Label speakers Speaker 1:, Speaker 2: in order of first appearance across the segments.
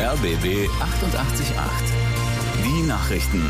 Speaker 1: RBB 88.8. Die Nachrichten.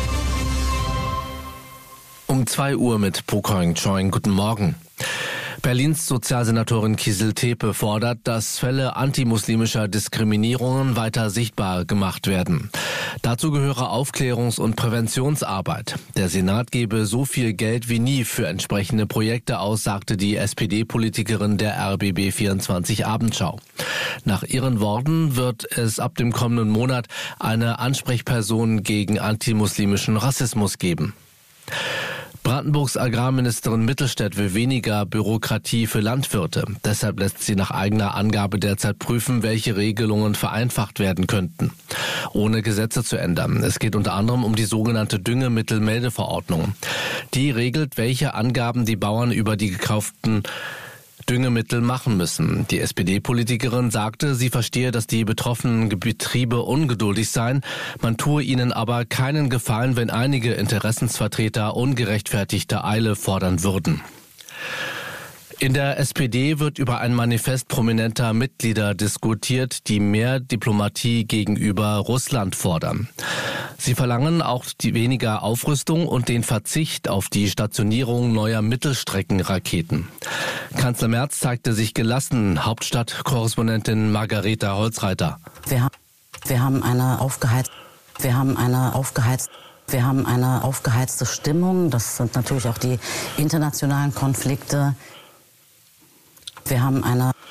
Speaker 2: Um 2 Uhr mit Pokoing Choing. Guten Morgen. Berlins Sozialsenatorin Kizil-Tepe fordert, dass Fälle antimuslimischer Diskriminierungen weiter sichtbar gemacht werden. Dazu gehöre Aufklärungs- und Präventionsarbeit. Der Senat gebe so viel Geld wie nie für entsprechende Projekte aus, sagte die SPD-Politikerin der RBB 24 Abendschau. Nach ihren Worten wird es ab dem kommenden Monat eine Ansprechperson gegen antimuslimischen Rassismus geben. Brandenburgs Agrarministerin Mittelstädt will weniger Bürokratie für Landwirte. Deshalb lässt sie nach eigener Angabe derzeit prüfen, welche Regelungen vereinfacht werden könnten, ohne Gesetze zu ändern. Es geht unter anderem um die sogenannte Düngemittelmeldeverordnung. Die regelt, welche Angaben die Bauern über die gekauften Düngemittel machen müssen. Die SPD-Politikerin sagte, sie verstehe, dass die betroffenen Betriebe ungeduldig seien. Man tue ihnen aber keinen Gefallen, wenn einige Interessensvertreter ungerechtfertigte Eile fordern würden. In der SPD wird über ein Manifest prominenter Mitglieder diskutiert, die mehr Diplomatie gegenüber Russland fordern. Sie verlangen auch die weniger Aufrüstung und den Verzicht auf die Stationierung neuer Mittelstreckenraketen. Kanzler Merz zeigte sich gelassen. Hauptstadtkorrespondentin Margareta Holzreiter.
Speaker 3: Wir haben eine aufgeheizte Stimmung. Das sind natürlich auch die internationalen Konflikte. Wir haben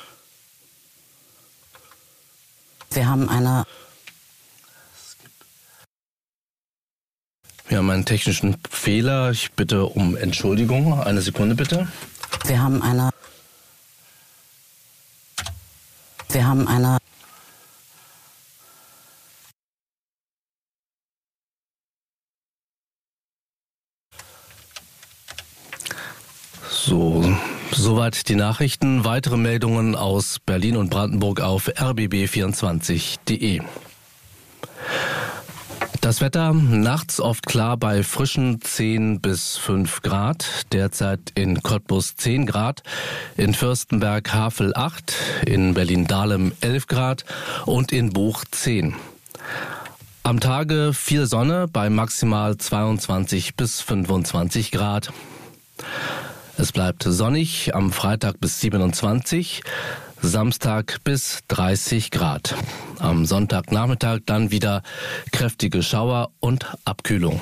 Speaker 2: einen technischen Fehler. Ich bitte um Entschuldigung. Eine Sekunde bitte.
Speaker 3: Wir haben eine
Speaker 2: Soweit die Nachrichten. Weitere Meldungen aus Berlin und Brandenburg auf rbb24.de. Das Wetter nachts oft klar bei frischen 10 bis 5 Grad, derzeit in Cottbus 10 Grad, in Fürstenberg-Havel 8, in Berlin-Dahlem 11 Grad und in Buch 10. Am Tage viel Sonne bei maximal 22 bis 25 Grad. Es bleibt sonnig, am Freitag bis 27, Samstag bis 30 Grad. Am Sonntagnachmittag dann wieder kräftige Schauer und Abkühlung.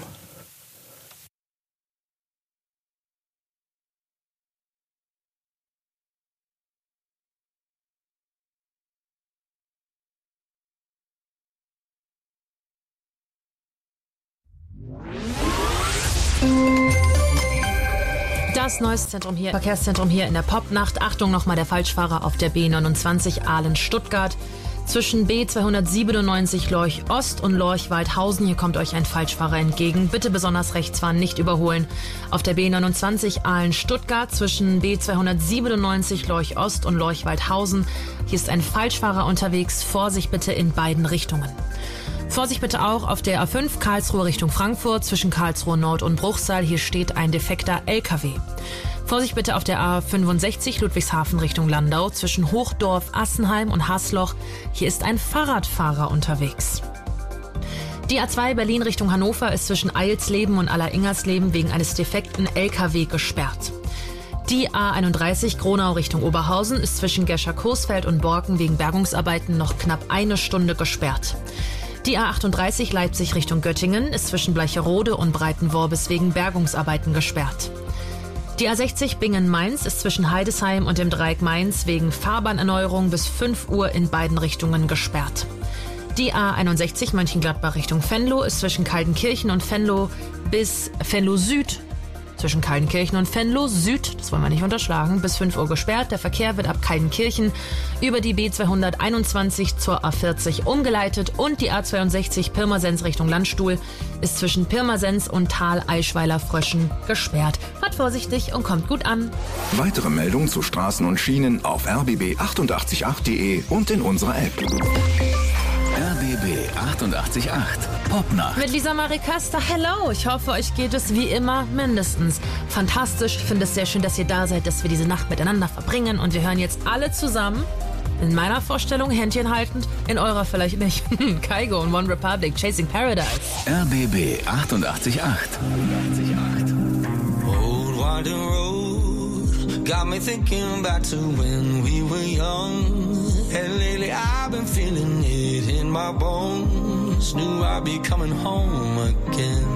Speaker 4: Das neueste Verkehrszentrum hier in der Popnacht. Achtung, nochmal der Falschfahrer auf der B29 Aalen-Stuttgart. Zwischen B297 Lorch Ost und Lorch Waldhausen. Hier kommt euch ein Falschfahrer entgegen. Bitte besonders rechts fahren, nicht überholen. Auf der B29 Aalen-Stuttgart zwischen B297 Lorch Ost und Lorch Waldhausen. Hier ist ein Falschfahrer unterwegs. Vorsicht bitte in beiden Richtungen. Vorsicht bitte auch auf der A5 Karlsruhe Richtung Frankfurt zwischen Karlsruhe Nord und Bruchsal. Hier steht ein defekter LKW. Vorsicht bitte auf der A65 Ludwigshafen Richtung Landau zwischen Hochdorf, Assenheim und Hasloch. Hier ist ein Fahrradfahrer unterwegs. Die A2 Berlin Richtung Hannover ist zwischen Eilsleben und Aller-Ingersleben wegen eines defekten LKW gesperrt. Die A31 Gronau Richtung Oberhausen ist zwischen Gescher-Coesfeld und Borken wegen Bergungsarbeiten noch knapp eine Stunde gesperrt. Die A38 Leipzig Richtung Göttingen ist zwischen Bleicherode und Breitenworbis wegen Bergungsarbeiten gesperrt. Die A60 Bingen-Mainz ist zwischen Heidesheim und dem Dreieck Mainz wegen Fahrbahnerneuerung bis 5 Uhr in beiden Richtungen gesperrt. Die A61 Mönchengladbach Richtung Venlo ist zwischen Kaltenkirchen und Venlo bis Venlo Süd. Zwischen Kaltenkirchen und Venlo Süd, das wollen wir nicht unterschlagen, bis 5 Uhr gesperrt. Der Verkehr wird ab Kaltenkirchen über die B221 zur A40 umgeleitet und die A62 Pirmasens Richtung Landstuhl ist zwischen Pirmasens und Tal Eichweiler-Fröschen gesperrt. Fahrt vorsichtig und kommt gut an.
Speaker 1: Weitere Meldungen zu Straßen und Schienen auf rbb888.de und in unserer App. RBB 88.8 Popnacht.
Speaker 4: Mit Lisa Marie Köster. Hello, ich hoffe, euch geht es wie immer mindestens fantastisch. Ich finde es sehr schön, dass ihr da seid, dass wir diese Nacht miteinander verbringen. Und wir hören jetzt alle zusammen In meiner Vorstellung Händchen haltend, in eurer vielleicht nicht. Kygo und One Republic, Chasing Paradise.
Speaker 1: RBB 88.8.
Speaker 5: Old winding road got me thinking back to when we were young. And lately I've been feeling it in my bones. Knew I'd be coming home again.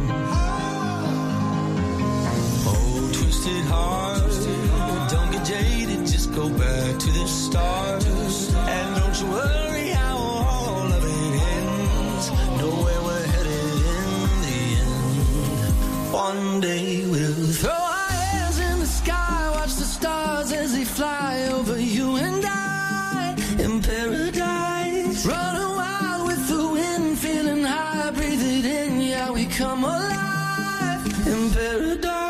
Speaker 5: Oh, twisted heart, don't get jaded, just go back to the start. And don't you worry how all of it ends. Know where we're headed in the end. One day we'll throw our hands in the sky, watch the stars as they fly over you and I. In paradise, running wild with the wind, feeling high, breathe it in, yeah, we come alive. In paradise.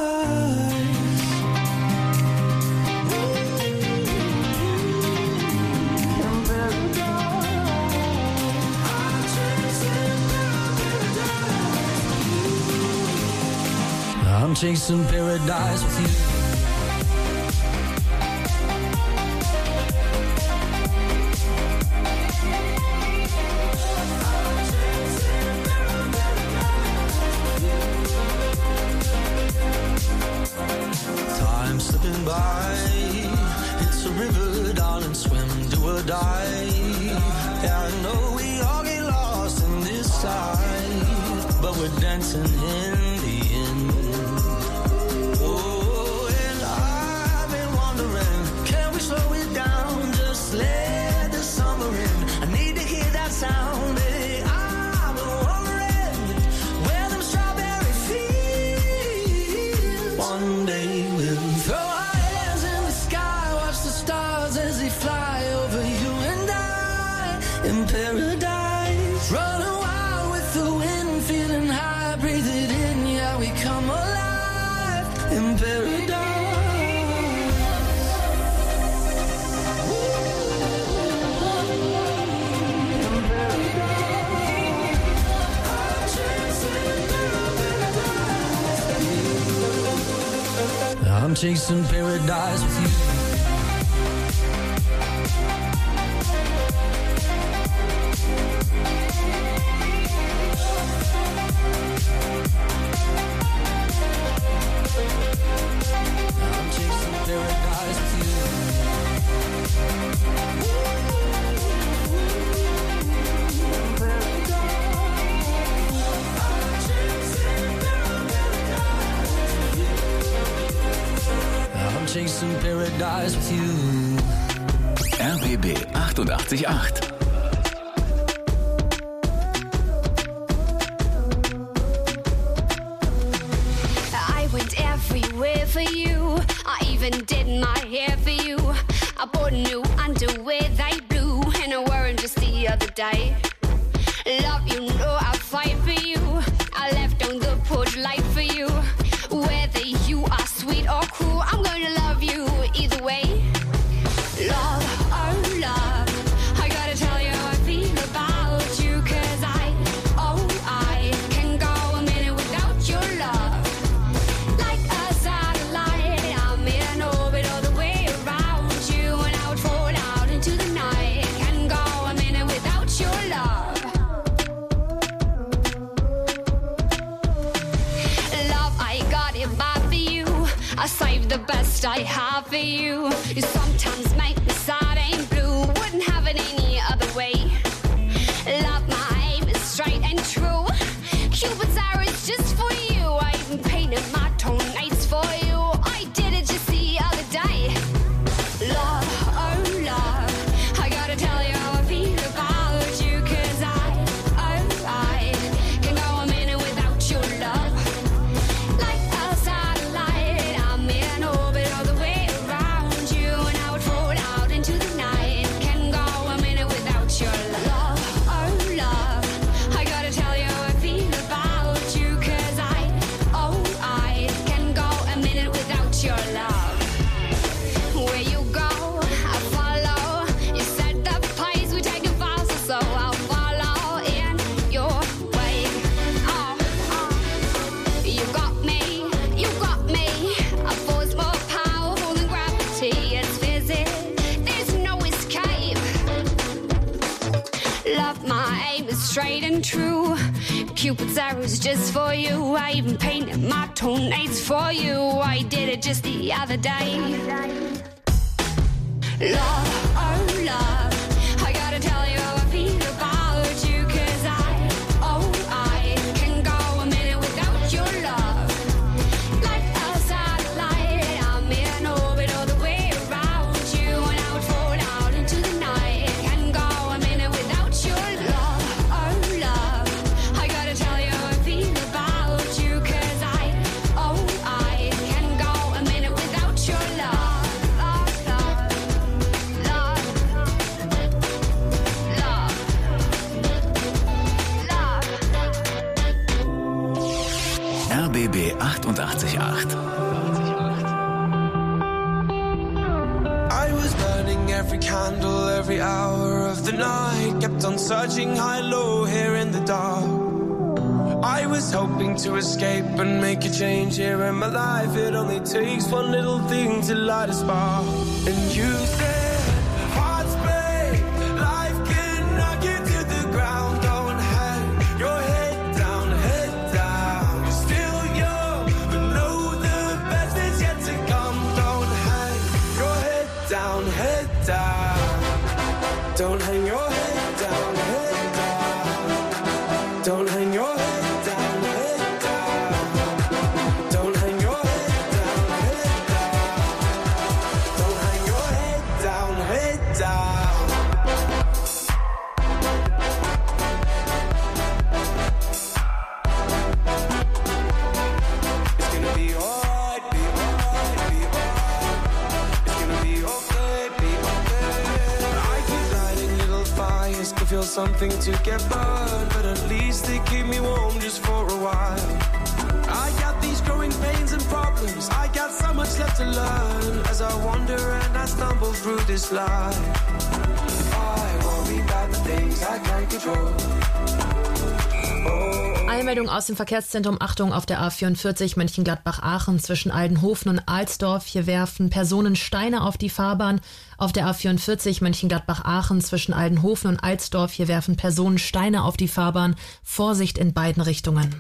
Speaker 5: I'm chasing paradise with you. Time slipping by, it's a river, darling, swim, do or die. Yeah, I know we all get lost in this life, but we're dancing in the end. Oh, and I've been wondering, can we slow it down, just let the summer in. I need to hear that sound, hey, I've been wondering where them strawberry fields. One day we'll throw our hands in the sky, watch the stars as they fly over you and I. In paradise, running wild with the wind, feeling high, breathe it in, yeah, we come alive. In paradise. I'm chasing paradise with you. I'm chasing paradise with you. I'm chasing paradise with you.
Speaker 1: RBB 88.8.
Speaker 6: I went everywhere for you. I even did my hair for you. I bought new underwear, they blue, and I wore them just the other day. Love, you know I'll fight for you. I left on the porch light for you. Whether you are sweet or cruel, I'm gonna love you either way. Love, oh love, I gotta tell you how I feel about you. Cause I can go a minute without your love. Like a satellite, I'm in orbit all the way around you. And I would fall out into the night. Can go a minute without your love. Love, I got it bad for you. I saved the best I have for you. You sometimes make me sad and blue. Wouldn't have it any other way. Love, my aim is straight and true. Cupid's arrow is just for you. I even painted my toenails for you. I did it just the other day. Love, oh love, I gotta tell you how I feel about you. Cause I can go a minute without your love. Like a satellite, I'm in orbit all the way around you. And I would fall but my aim is straight and true. Cupid's arrow's just for you. I even painted my toenails for you. I did it just the other day. Love, oh love, I gotta tell you how I feel about you, 'cause I can go a minute without your love. Like a satellite, I'm in orbit all the way around you, and I would fall out into the night. Can go a minute without your love, oh love, I gotta tell you how I feel about you, 'cause I can go a minute without your love.
Speaker 1: RBB 888.
Speaker 5: I was burning every candle, every hour of the night. Kept on searching high, low, here in the dark. I was hoping to escape and make a change here in my life. It only takes one little thing to light a spark. And you said, hearts break, life can knock you to the ground. Don't hang your head down, head down. You're still young, but know the best is yet to come. Don't hang your head down, head down. Don't hang your head down, head down. Don't hang your head. Feel something to get burned, but at least they keep me warm just for a while. I got these growing pains and problems. I got so much left to learn as I wander and I stumble through this life. I worry about the things I can't control.
Speaker 4: Eilmeldung aus dem Verkehrszentrum. Achtung, auf der A44 Mönchengladbach-Aachen zwischen Aldenhofen und Alsdorf. Hier werfen Personen Steine auf die Fahrbahn. Auf der A44 Mönchengladbach-Aachen zwischen Aldenhofen und Alsdorf. Hier werfen Personen Steine auf die Fahrbahn. Vorsicht in beiden Richtungen.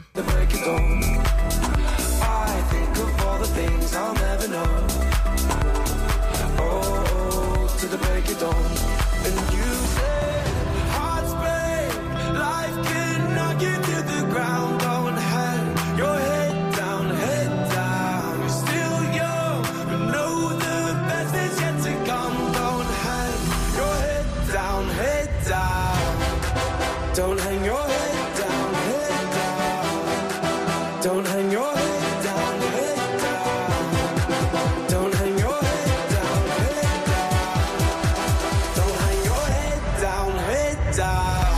Speaker 5: Don't hang your head down, head down. Don't hang your head down, head down. Don't hang your head down, head down. Don't hang your head down, head down.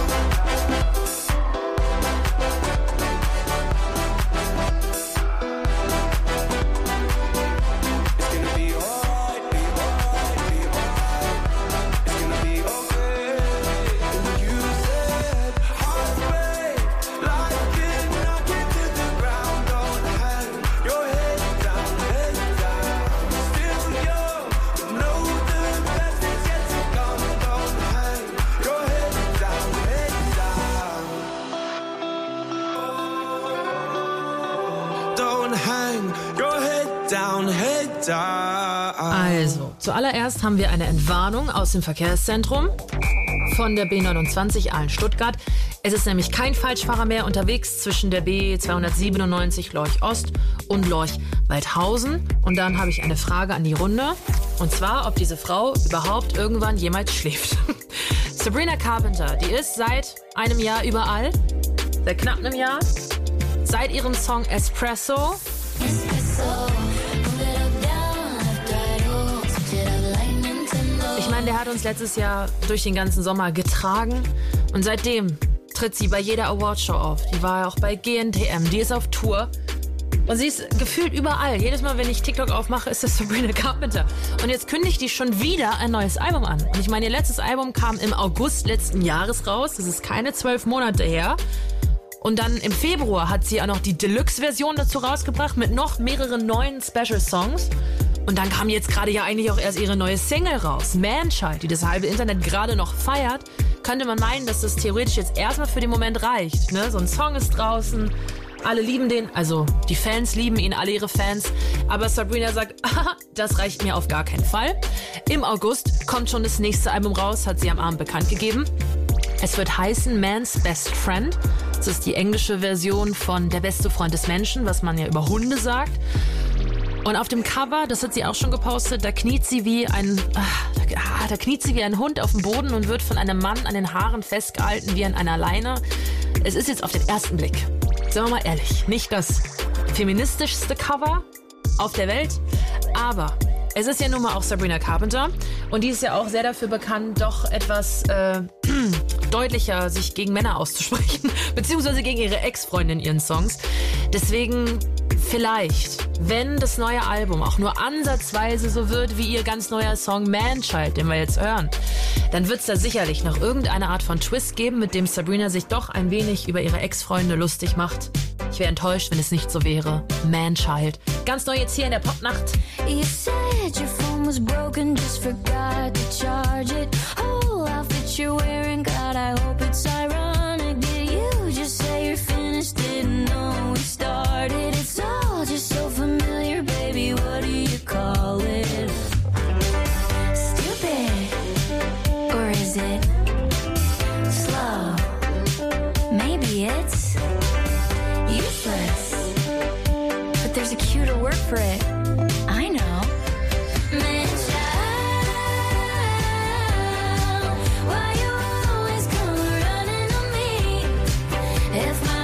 Speaker 5: It's gonna be alright, be alright, be alright. It's gonna be okay. And you said hearts break, life can knock you to the ground. Don't hang your head down, head down. Still young, but know the best is yet to come. Don't hang your head down, head down. Don't hang your head down, head down.
Speaker 4: Also, zuallererst haben wir eine Entwarnung aus dem Verkehrszentrum von der B29 Aalen-Stuttgart. Es ist nämlich kein Falschfahrer mehr unterwegs zwischen der B297 Lorch-Ost und Lorch-Waldhausen. Und dann habe ich eine Frage an die Runde. Und zwar, ob diese Frau überhaupt irgendwann jemals schläft. Sabrina Carpenter, die ist seit einem Jahr überall. Seit knapp einem Jahr. Seit ihrem Song Espresso. Ich meine, der hat uns letztes Jahr durch den ganzen Sommer getragen. Und seitdem tritt sie bei jeder Awardshow auf. Die war ja auch bei GNTM. Die ist auf Tour. Und sie ist gefühlt überall. Jedes Mal, wenn ich TikTok aufmache, ist das Sabrina Carpenter. Und jetzt kündigt die schon wieder ein neues Album an. Und ich meine, ihr letztes Album kam im August letzten Jahres raus. Das ist keine 12 Monate her. Und dann im Februar hat sie auch noch die Deluxe-Version dazu rausgebracht mit noch mehreren neuen Special-Songs. Und dann kam jetzt gerade ja eigentlich auch erst ihre neue Single raus, Manchild, die das halbe Internet gerade noch feiert. könnte man meinen, dass das theoretisch jetzt erstmal für den Moment reicht. Ne? So ein Song ist draußen, alle lieben den, also die Fans lieben ihn, alle ihre Fans. Aber Sabrina sagt, das reicht mir auf gar keinen Fall. Im August kommt schon das nächste Album raus, hat sie am Abend bekannt gegeben. Es wird heißen Man's Best Friend. Das ist die englische Version von Der beste Freund des Menschen, was man ja über Hunde sagt. Und auf dem Cover, das hat sie auch schon gepostet, da kniet sie wie ein Hund auf dem Boden und wird von einem Mann an den Haaren festgehalten wie an einer Leine. Es ist jetzt auf den ersten Blick, sagen wir mal ehrlich, nicht das feministischste Cover auf der Welt, aber es ist ja nun mal auch Sabrina Carpenter und die ist ja auch sehr dafür bekannt, doch etwas deutlicher sich gegen Männer auszusprechen, beziehungsweise gegen ihre Ex-Freunde in ihren Songs. Deswegen vielleicht, wenn das neue Album auch nur ansatzweise so wird wie ihr ganz neuer Song Man-Child, den wir jetzt hören, dann wird es da sicherlich noch irgendeine Art von Twist geben, mit dem Sabrina sich doch ein wenig über ihre Ex-Freunde lustig macht. Ich wäre enttäuscht, wenn es nicht so wäre. Man-Child. Ganz neu jetzt hier in der Popnacht.
Speaker 7: You said your phone was broken, just forgot to charge it. Oh, outfit you're wearing, God, I hope it's ironic. Did you just say you're finished? Didn't know we started. It's all just so familiar, baby. What do you call it? Stupid, or is it slow? Maybe it's useless, but there's a cuter word for it. I know. Why you always come running on me? If my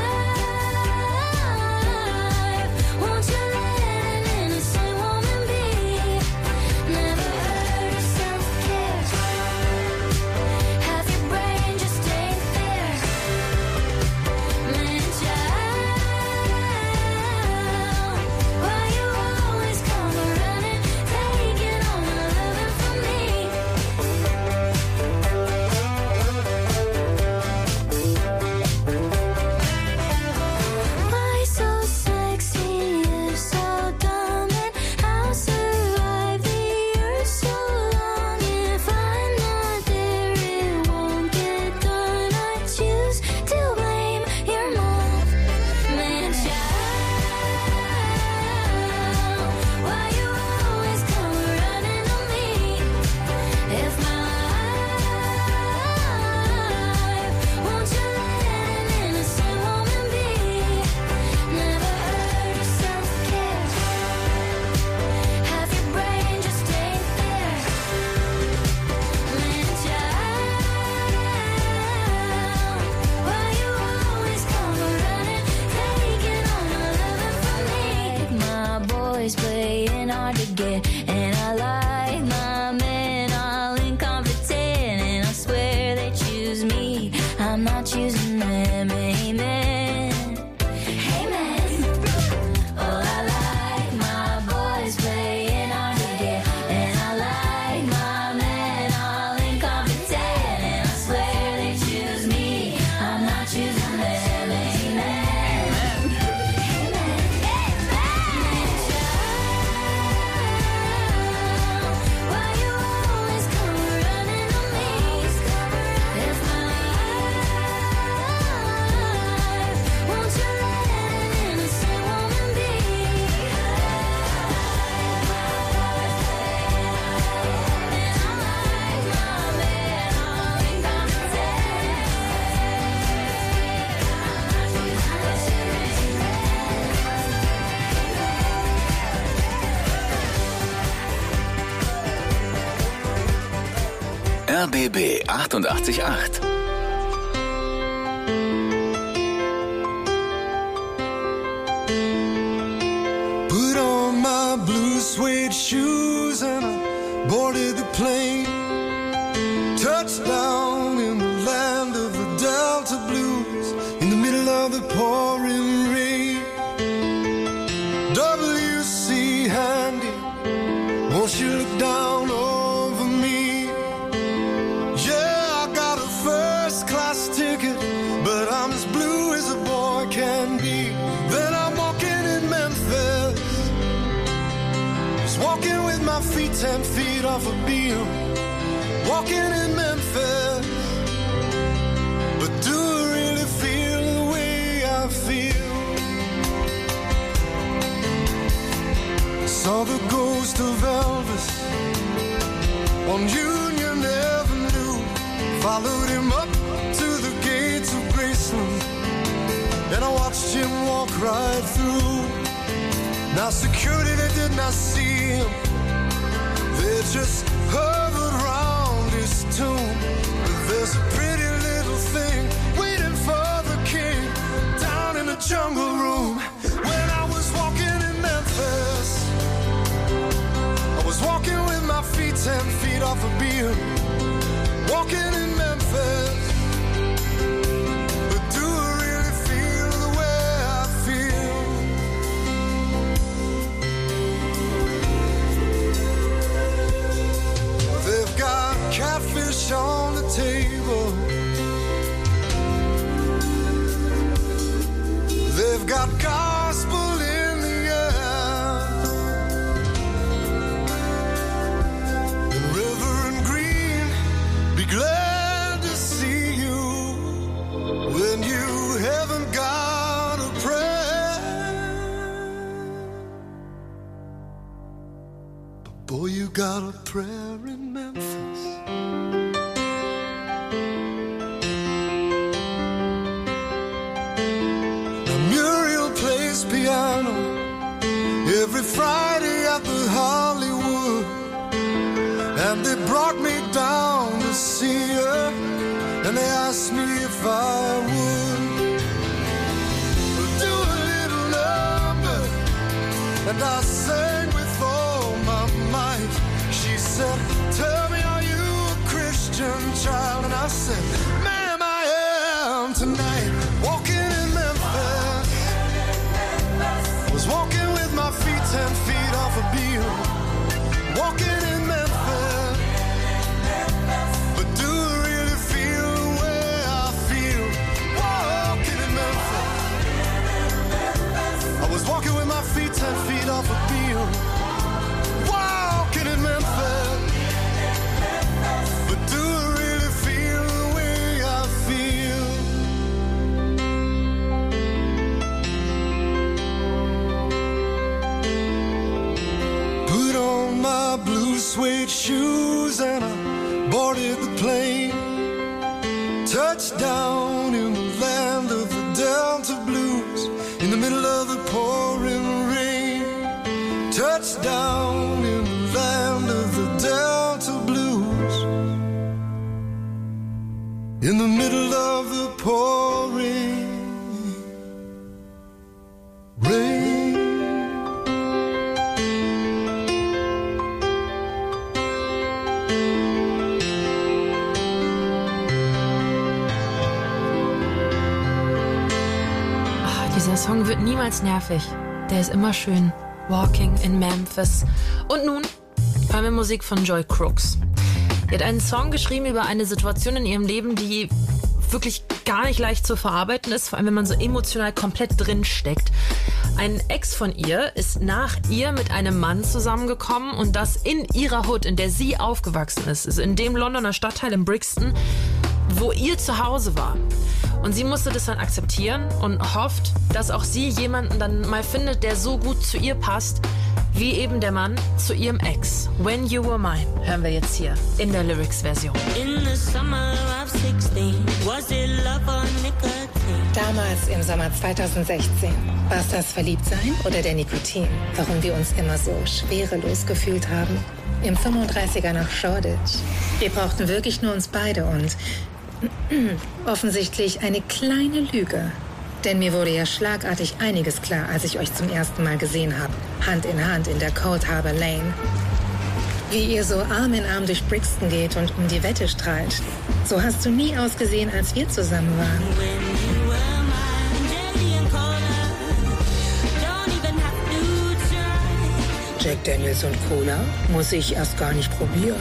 Speaker 7: life, won't you let an innocent woman be? Never heard of self-care. Half your brain just ain't there. Man, child, why you always come running, taking all my loving from me? Why so sexy, you're so dumb, and I'll survive the years so long. If I'm not there, it won't get done. I choose to blame your mom. Man, child, why you always come running on me? If my life, won't you let an innocent woman be? Never heard of self-care. Half your brain just ain't there. Man, child, why you always come running, taking all my loving from me? My boys playing hard to get, and I like my men all incompetent, and I swear they choose me, I'm not choosing them. Amen. Amen. Oh, I like my boys playing hard to get, and I like my men all incompetent, and I swear they choose me, I'm not choosing them. Amen. Why you always come running on me? If my life, won't you let an innocent woman be? And I like my men all incompetent.
Speaker 1: RBB 888.
Speaker 5: Put on my blue suede shoes and I boarded the plane. Touchdown in the land of the Delta Blues, in the middle of the pouring rain. W.C. Handy, won't you look down over me? Yeah, I got a first class ticket, but I'm as blue as a boy can be. Then I'm walking in Memphis, just walking with my feet 10 feet off a beam. Walking in Memphis,
Speaker 8: on Union Avenue. Followed him up to the gates of Graceland, and I watched him walk right through. Now security, they did not see him, they just hovered round his tomb. But there's a pretty little thing waiting for the king down in the jungle room. When I was walking in Memphis, I was walking with my feet 10 feet off a beam. Walking in Memphis, but do I really feel the way I feel? They've got catfish on the table, they've got gospel in the air, and Reverend Green, be glad to see you when you haven't got a prayer. But boy, you got a prayer in Memphis. Now Muriel plays piano every Friday at the Hollywood, and they brought me down to see her, and they asked me if I would do a little number, and I sang with all my might. She said, tell me, are you a Christian child? And I said, ma'am, I am tonight. Walking in Memphis, was walking with my feet 10 feet off a beam. Walking in Memphis, but do I really feel the way I feel? Walking in Memphis, I was walking with my feet 10 feet off a beam. Walking in Memphis, but do I really feel the way I feel? Put on my blue suede shoes and I boarded the plane. Touched down in the land of the Delta Blues, in the middle of the pouring rain. Touched down in the land of the Delta Blues, in the middle of the pouring rain.
Speaker 4: Dieser Song wird niemals nervig. Der ist immer schön. Walking in Memphis. Und nun hören wir Musik von Joy Crooks. Sie hat einen Song geschrieben über eine Situation in ihrem Leben, die wirklich gar nicht leicht zu verarbeiten ist, vor allem wenn man so emotional komplett drin steckt. Ein Ex von ihr ist nach ihr mit einem Mann zusammengekommen und das in ihrer Hood, in der sie aufgewachsen ist, also in dem Londoner Stadtteil in Brixton, wo ihr Zuhause war. Und sie musste das dann akzeptieren und hofft, dass auch sie jemanden dann mal findet, der so gut zu ihr passt, wie eben der Mann zu ihrem Ex. When You Were Mine hören wir jetzt hier in der Lyrics-Version.
Speaker 9: In the summer of 16, was it love or nicotine?
Speaker 10: Damals im Sommer 2016. War es das Verliebtsein oder der Nikotin? Warum wir uns immer so schwerelos gefühlt haben? Im 35er nach Shoreditch. Wir brauchten wirklich nur uns beide und offensichtlich eine kleine Lüge. Denn mir wurde ja schlagartig einiges klar, als ich euch zum ersten Mal gesehen habe. Hand in Hand in der Cold Harbor Lane. Wie ihr so Arm in Arm durch Brixton geht und um die Wette strahlt. So hast du nie ausgesehen, als wir zusammen waren. Jack Daniels und Cola muss ich erst gar nicht probieren.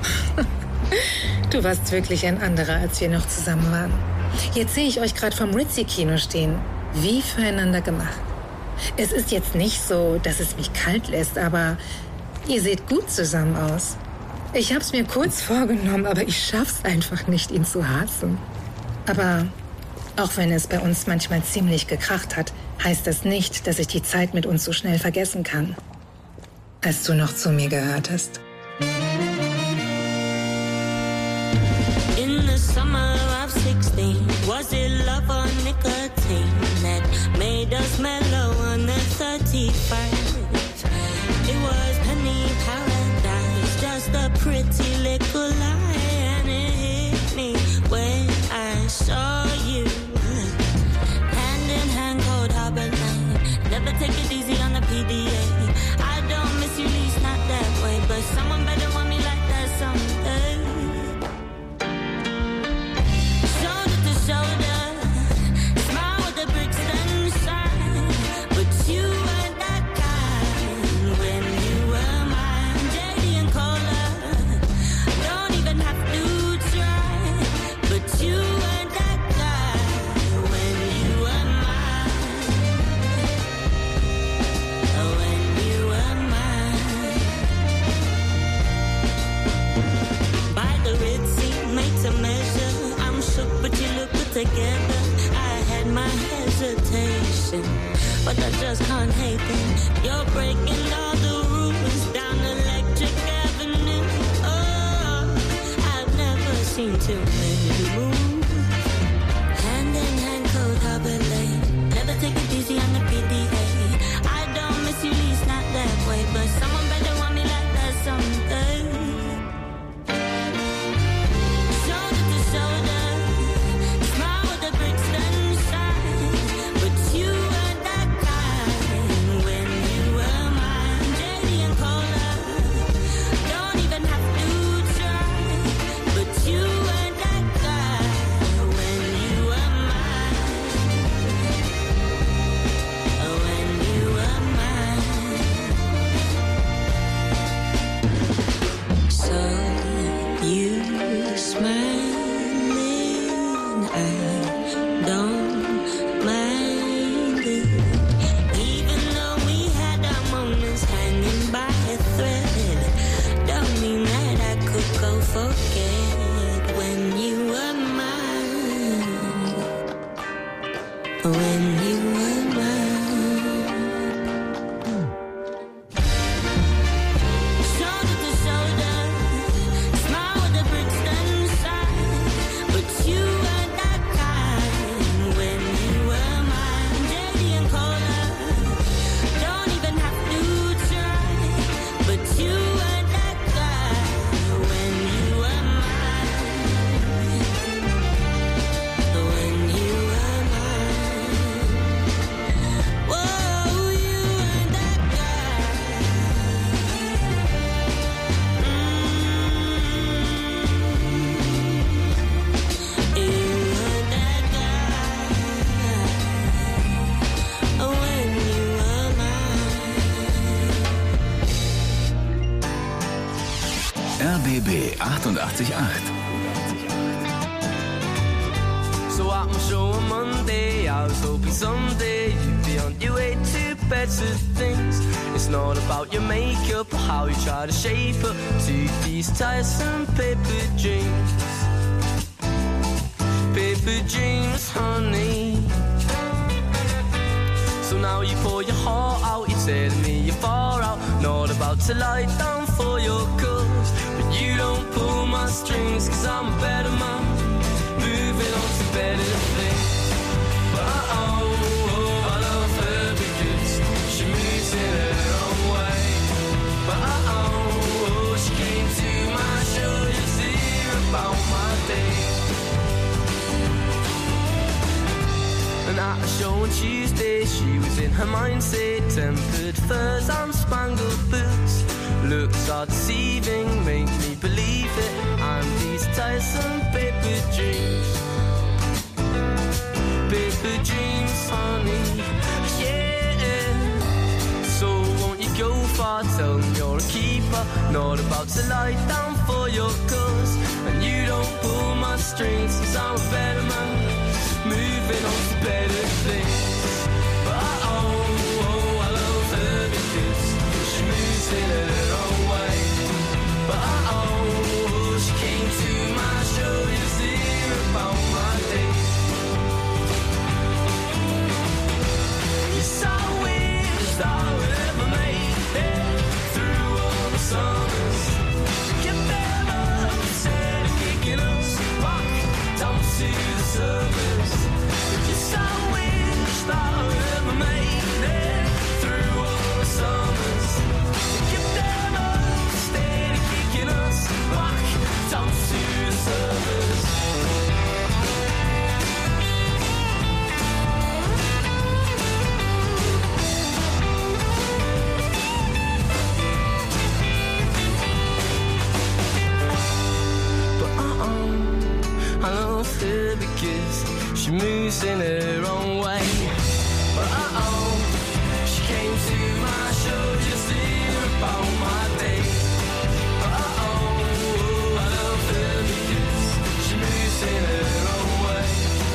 Speaker 10: Du warst wirklich ein anderer, als wir noch zusammen waren. Jetzt sehe ich euch gerade vom Ritzy-Kino stehen. Wie füreinander gemacht. Es ist jetzt nicht so, dass es mich kalt lässt, aber ihr seht gut zusammen aus. Ich hab's mir kurz vorgenommen, aber ich schaff's einfach nicht, ihn zu hassen. Aber auch wenn es bei uns manchmal ziemlich gekracht hat, heißt das nicht, dass ich die Zeit mit uns so schnell vergessen kann. Als du noch zu mir gehörtest.
Speaker 9: the summer of 16. Was it love or nicotine that made us mellow on the 31st? It was penny paradise, just a pretty little lie, and it hit me when I saw you. Hand in hand, cold harbor lane. Never take it easy on the PDA. I don't miss you, least not that way, but someone better want me like that someday. Shoulder to shoulder, smile with the Brixton shine, but you were that kind when you were mine. JD and Cola, don't even have to try, but you were that guy when you were mine. Oh, when you were mine. By the Red Sea, made to measure. I'm shook, but you look good together. I had my hesitation, but I just can't hate them. You're breaking all the rules down Electric Avenue. Oh, I've never seen too many move. Hand in hand, cold harbor lane. Never take it easy on the PDA. I don't miss you, least not that way, but someone better want me like that someday. Shoulder to shoulder, smile with the Brixton shine, but you were that kind when you were mine. JD and Cola, don't even have to try, but you were that guy when you were mine. Oh, when you were mine. So you smiling, I don't mind it. Even though we had our moments hanging by a thread, don't mean that I could go forget when you were mine. When you were mine. Shoulder to shoulder, smile with the Brixton shine, but you were that kind when you were mine. JD and Cola, don't even have to try, but you were that guy when you were mine. When you were mine. Whoa, you were that guy. You were that guy when you were mine.
Speaker 1: RBB 88.8.
Speaker 5: So at my show on Monday, I was hoping someday you'd be on your way to better things. It's not about your makeup or how you try to shape up to these tiresome paper dreams. Paper dreams, honey. So now you pour your heart out, you're telling me you're far out, not about to lie down for your cause. But you don't pull my strings, cause I'm a better man, moving on to better things. But I love her because she moves in her own way. But she came to my show to hear about my day. And at a show on Tuesday, she was in her mindset, tempered furs and spangled boots. Looks are deceiving, make me believe it, and these tiresome paper dreams. Paper dreams, honey, yeah. So won't you go far, tell them you're a keeper, not about to lie down for your cause. And you don't pull my strings, cause I'm a better man, moving on to better things. But I love her because she moves in her own way. But she came to my show to hear about my day. Yes, I wish I would ever make it through all the summers. Get better I love her because she moves in her own way. But she came to my show just to hear about my day. But I love her because she moves in her own way.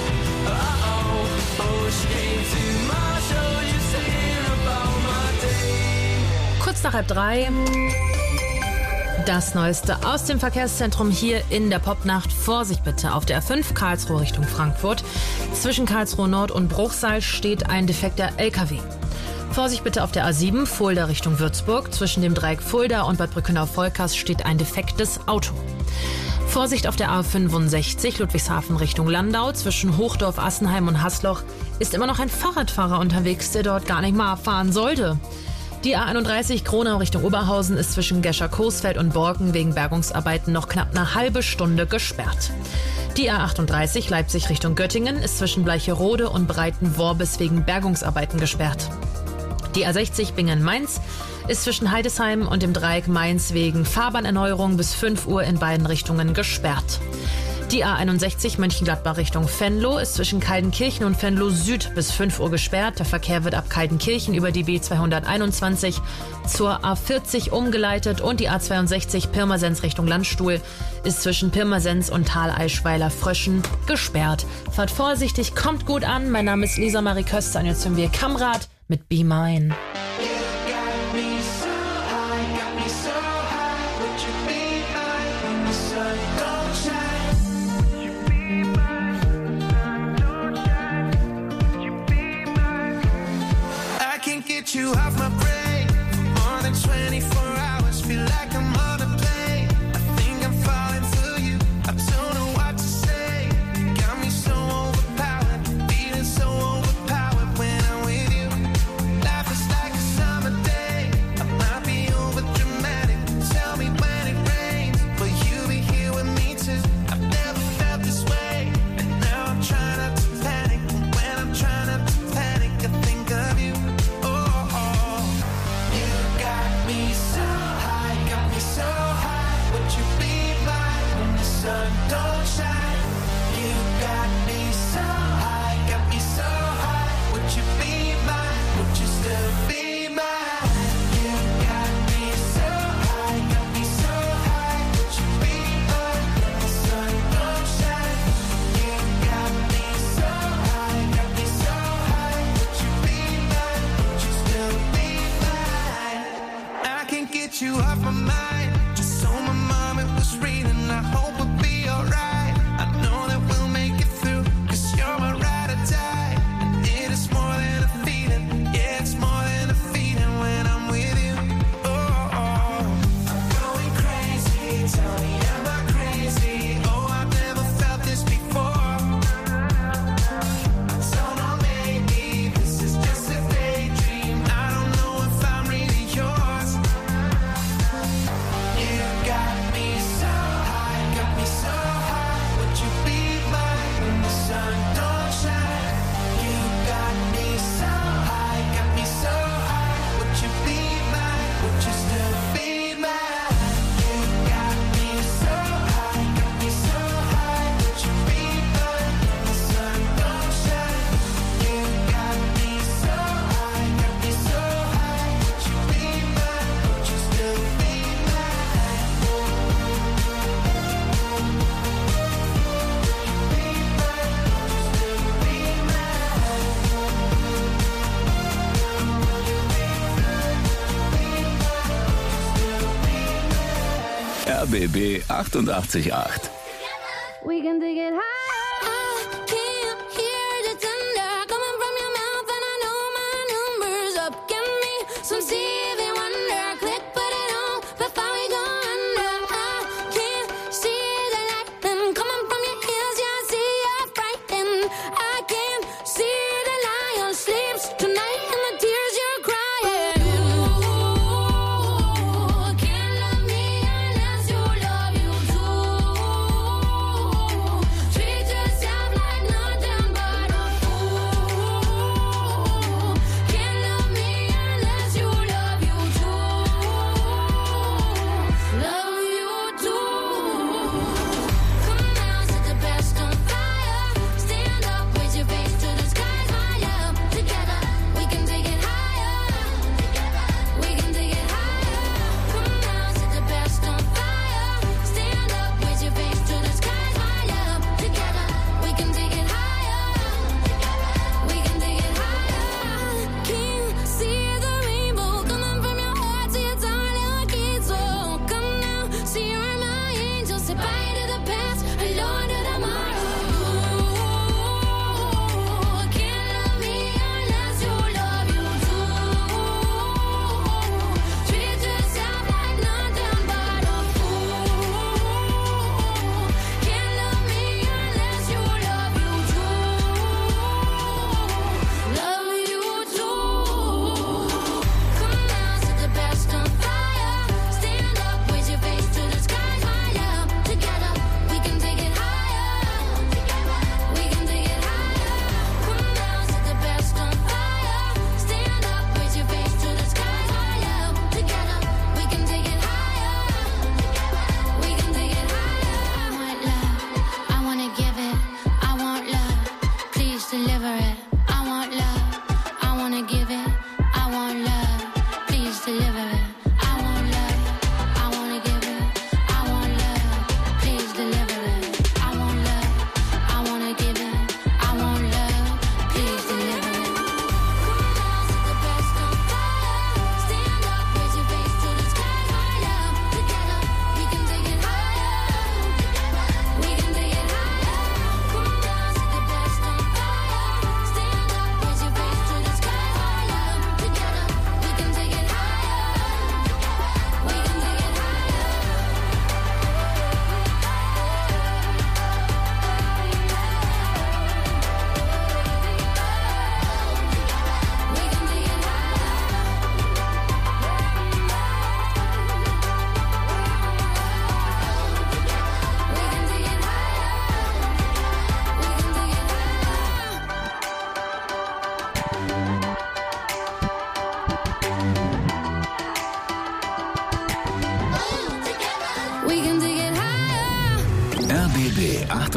Speaker 5: But she came to my show just to hear about my day.
Speaker 4: Kurz nach 2:30. Das Neueste aus dem Verkehrszentrum hier in der Popnacht. Vorsicht bitte auf der A5 Karlsruhe Richtung Frankfurt. Zwischen Karlsruhe Nord und Bruchsal steht ein defekter LKW. Vorsicht bitte auf der A7 Fulda Richtung Würzburg. Zwischen dem Dreieck Fulda und Bad Brückenau-Volkers steht ein defektes Auto. Vorsicht auf der A65 Ludwigshafen Richtung Landau. Zwischen Hochdorf, Assenheim und Hasloch ist immer noch ein Fahrradfahrer unterwegs, der dort gar nicht mal fahren sollte. Die A31 Kronau Richtung Oberhausen ist zwischen Gescher-Coesfeld und Borken wegen Bergungsarbeiten noch knapp eine halbe Stunde gesperrt. Die A38 Leipzig Richtung Göttingen ist zwischen Bleicherode und Breitenworbis wegen Bergungsarbeiten gesperrt. Die A60 Bingen-Mainz ist zwischen Heidesheim und dem Dreieck Mainz wegen Fahrbahnerneuerung bis 5 Uhr in beiden Richtungen gesperrt. Die A61 Mönchengladbach Richtung Venlo ist zwischen Kaldenkirchen und Venlo Süd bis 5 Uhr gesperrt. Der Verkehr wird ab Kaldenkirchen über die B221 zur A40 umgeleitet und die A62 Pirmasens Richtung Landstuhl ist zwischen Pirmasens und Thaleischweiler-Fröschen gesperrt. Fahrt vorsichtig, kommt gut an. Mein Name ist Lisa Marie Köster und jetzt sind wir Kamrad mit Be Mine.
Speaker 5: You off my brain for more than 24 hours. Feel like I'm on a plane. I think I'm falling for you. I don't know what to say. You got me so overpowered, feeling so overpowered when I'm with you. Life is like a summer day. I might be over dramatic. Tell me when it rains, will you be here with me too? I've never felt this way, and now I'm trying not to panic. And when I'm trying not to panic, I think of you. Sun don't shine. You got me so high, got me so high. Would you be mine? Would you still be mine? You got me so high, got me so high. Would you be mine? When the sun don't shine. You got me so high, got me so high. Would you be mine? Would you still be mine? I can't get you off my mind. Just so my mom it was reading. I hope we'll be alright. I know that we'll make it through, 'cause you're my ride or die. And it is more than a feeling. Yeah, it's more than a feeling when I'm with you. I'm going crazy. Tell me, am I crazy? Oh, I've never felt this before. So no, maybe this is just a daydream. I don't know if I'm really yours. You got me so high, got me so high. Would you be mine when the sun don't shine? You got me so high, got me so high. Would you be mine? Would you still be mine? You got me so high, got me so high. Would you be mine when the sun don't shine? You got me so high, got me so high. Would you be mine? Would you still be mine?
Speaker 1: RBB 88.8.
Speaker 7: We can take it high. I can't hear the thunder coming from your mouth, and I know my number's up. Give me some Stevie Wonder. Click, put it on before we go under. I can't see the lightning coming from your ears. Yeah, I see you're frightened. I can't see the lion sleeps tonight and the tears you're crying. Ooh, can't love me unless you love you too.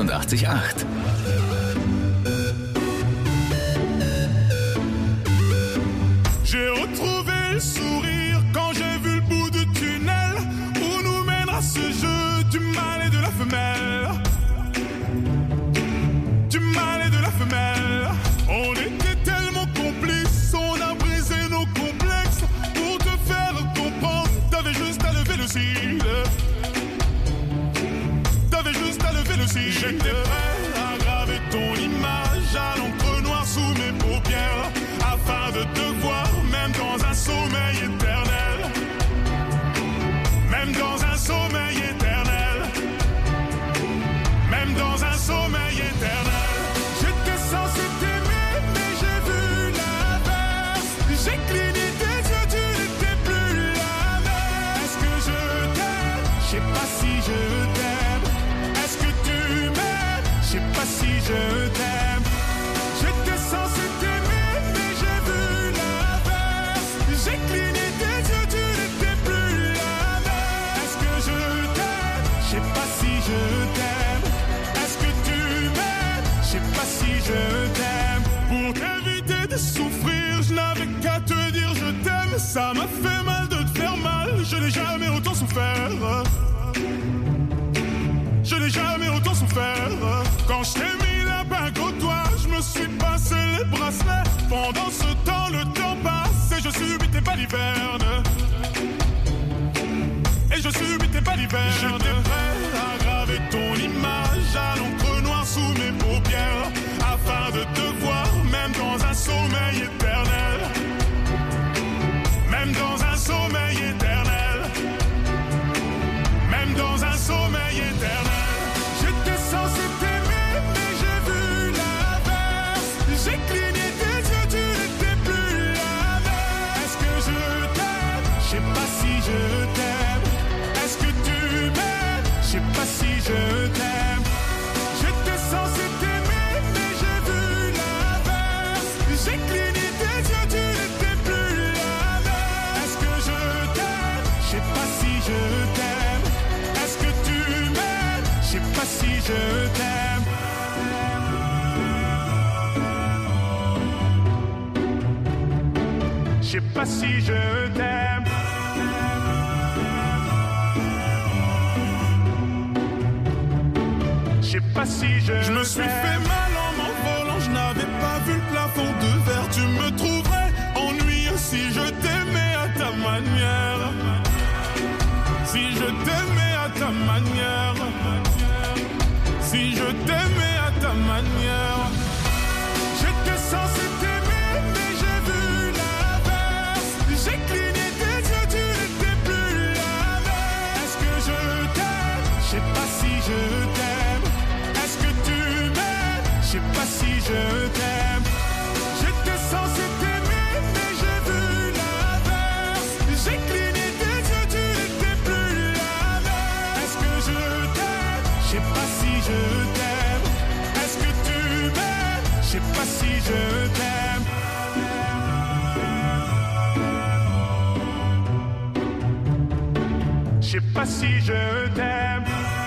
Speaker 1: 88,8.
Speaker 11: J'ai retrouvé le sourire quand j'ai vu le bout du tunnel où nous mènera ce jeu du mâle et de la femelle. Du mâle et de la femelle. On était tellement complices, on a brisé nos complexes pour te faire comprendre. T'avais juste à lever le cil. T'avais juste à lever le cil. J'étais prêt à graver ton image à l'encre noire sous mes paupières afin de te voir même dans un sommeil éternel. Même dans un sommeil éternel. Même dans un sommeil éternel. J'étais censé t'aimer mais j'ai vu l'inverse. J'ai cligné tes yeux, tu n'étais plus la même. Est-ce que je t'aime? Je sais pas si je t'aime. Est-ce que tu m'aimes? Je sais pas si je t'aime. J'étais censé t'aimer mais j'ai vu l'inverse. J'ai cligné tes yeux, tu n'étais plus la même. Est-ce que je t'aime? Je sais pas si je t'aime. Est-ce que tu m'aimes? Je sais pas si je t'aime. Pour t'éviter de souffrir, je n'avais qu'à te dire je t'aime. Ça m'a fait mal de te faire mal, je n'ai jamais autant souffert. Je n'ai jamais autant souffert. Quand je t'ai mis la bague au doigt, je me suis passé les bracelets. Pendant ce temps, le temps passe et je subis tes balivernes. Et je subis tes balivernes. J'étais prêt à graver ton image à l'encre noire sous mes paupières afin de te voir même dans un sommeil éternel. Même dans un sommeil éternel. Même dans un sommeil éternel. J'étais censé t'aimer mais j'ai vu l'inverse. J'ai cligné tes yeux, tu n'étais plus la même. Est-ce que je t'aime? Je sais pas si je t'aime. Est-ce que tu m'aimes? Je sais pas si je t'aime. J'étais censé t'aimer mais j'ai vu l'inverse. J'ai cligné tes yeux, tu n'étais plus la même. Est-ce que je t'aime? Je sais pas si je t'aime. Est-ce que tu m'aimes? Je sais pas si je t'aime. Je sais pas si je t'aime. Je sais pas si je me suis fait mal en m'envolant, je n'avais pas vu le plafond de verre. Tu me trouverais ennuyeux si je t'aimais à ta manière. Si je t'aimais à ta manière. Si je t'aimais à ta manière. J'étais censé t'aimer mais j'ai vu l'inverse. J'ai cligné tes yeux, tu n'étais plus la même. Est-ce que je t'aime? Je sais pas si je t'aime. Est-ce que tu m'aimes? Je sais pas si je t'aime. J'étais censé t'aimer mais j'ai vu l'inverse. J'ai cligné tes yeux, tu n'étais plus la même. Est-ce que je t'aime? Je sais pas si je t'aime. Est-ce que tu m'aimes? Je sais pas si je t'aime. Je sais pas si je t'aime.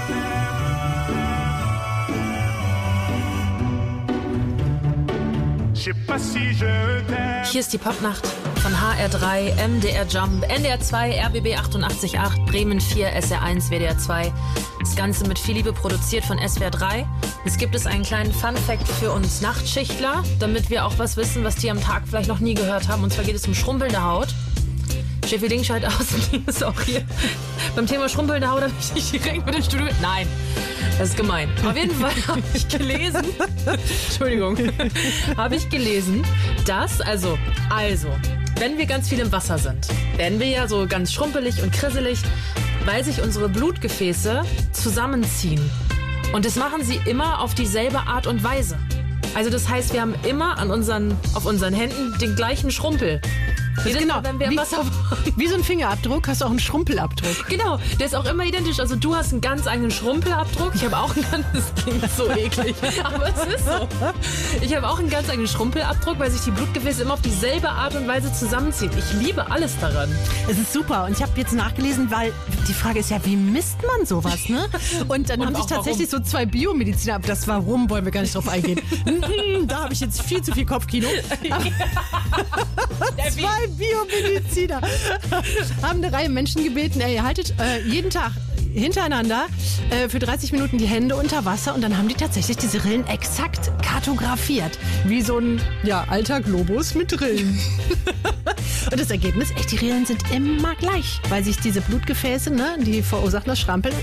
Speaker 11: Je sais pas si je t'aime.
Speaker 4: Hier ist die Popnacht von HR3, MDR Jump, NDR 2, RBB 88.8, Bremen 4, SR1, WDR 2. Das Ganze mit viel Liebe produziert von SWR 3. Jetzt gibt es einen kleinen Fun-Fact für uns Nachtschichtler, damit wir auch was wissen, was die am Tag vielleicht noch nie gehört haben. Und zwar geht es um schrumpelnde Haut. Steffi Linkscheid außen ist auch hier. Beim Thema schrumpelnde Haut habe ich nicht direkt mit dem Studio. Nein, das ist gemein. Auf jeden Fall habe ich gelesen, Entschuldigung, habe ich gelesen, dass, also, wenn wir ganz viel im Wasser sind, werden wir ja so ganz schrumpelig und krisselig, weil sich unsere Blutgefäße zusammenziehen. Und das machen sie immer auf dieselbe Art und Weise. Also das heißt, wir haben immer auf unseren Händen den gleichen Schrumpel. Jedes
Speaker 12: genau.
Speaker 4: Mal, wenn wir im Wasser waren.
Speaker 12: Wie so ein Fingerabdruck hast du auch einen Schrumpelabdruck.
Speaker 4: Genau, der ist auch immer identisch. Also du hast einen ganz eigenen Schrumpelabdruck. Ich habe auch einen ganz, das klingt so eklig, aber es ist so. Ich habe auch einen ganz eigenen Schrumpelabdruck, weil sich die Blutgefäße immer auf dieselbe Art und Weise zusammenziehen. Ich liebe alles daran.
Speaker 12: Es ist super und ich habe jetzt nachgelesen, weil die Frage ist ja, wie misst man sowas, ne? Und dann haben sich tatsächlich so 2 Biomediziner, aber das Warum wollen wir gar nicht drauf eingehen. Da habe ich jetzt viel zu viel Kopfkino. 2 Biomediziner haben eine Reihe Menschen gebeten, ihr haltet jeden Tag hintereinander für 30 Minuten die Hände unter Wasser und dann haben die tatsächlich diese Rillen exakt kartografiert. Wie so ein alter Globus mit Rillen. Und das Ergebnis, echt, die Rillen sind immer gleich, weil sich diese Blutgefäße, ne, die verursachen das Schrumpeln.